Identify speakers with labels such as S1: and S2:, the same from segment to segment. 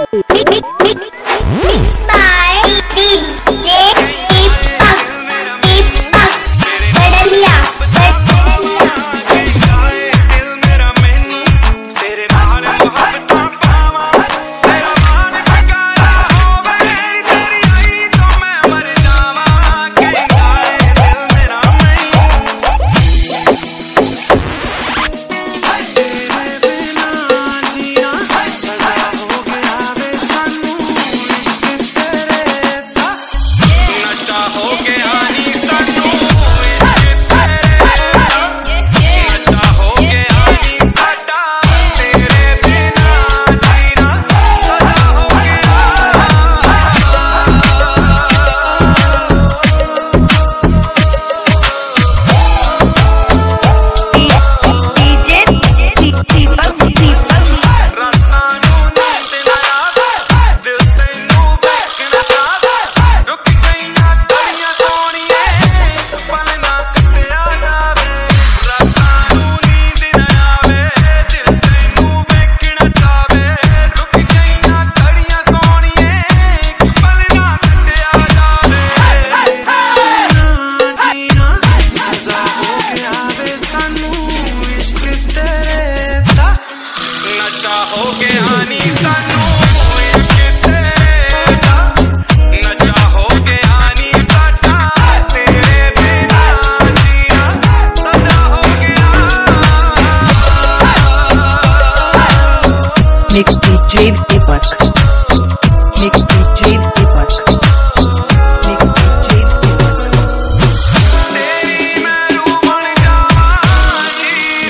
S1: Mix DJ Deepak. Mix DJ Deepak. Mix DJ Deepak.
S2: तेरी मैं रूह बन जावांगी,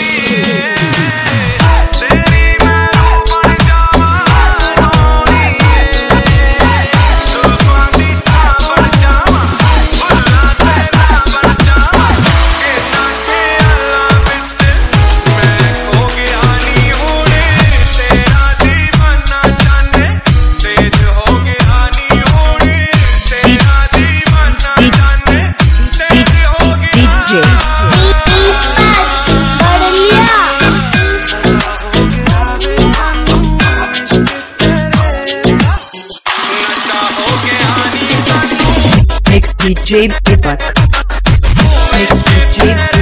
S2: तेरी मैं रूह बन जावां सोनिए, सुल्फां दी चाह बन जावां, फुल्लां तेरा बन जावां, इन्ना ख्यालां विच मैं खो गया नी हुणे, तेरा दीवाना जाने तेज हो गया नी हुणे, तेरा दीवाना जाने तेज हो गया।
S1: Mix DJ Deepak. Mix DJ